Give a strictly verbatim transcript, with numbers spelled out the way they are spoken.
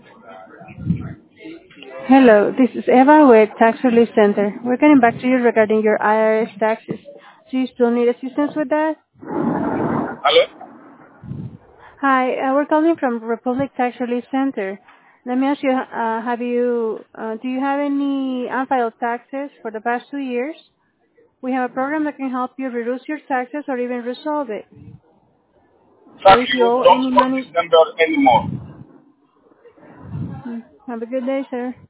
Hello, this is Eva with Tax Relief Center. We're getting back to you regarding your I R S taxes. Do you still need assistance with that? Hello? Hi, uh, we're calling from Republic Tax Relief Center. Let me ask you, uh, have you, uh, do you have any unfiled taxes for the past two years? We have a program that can help you reduce your taxes or even resolve it. So Thank if you you. owe Don't any call this money, number anymore. have a good day, sir.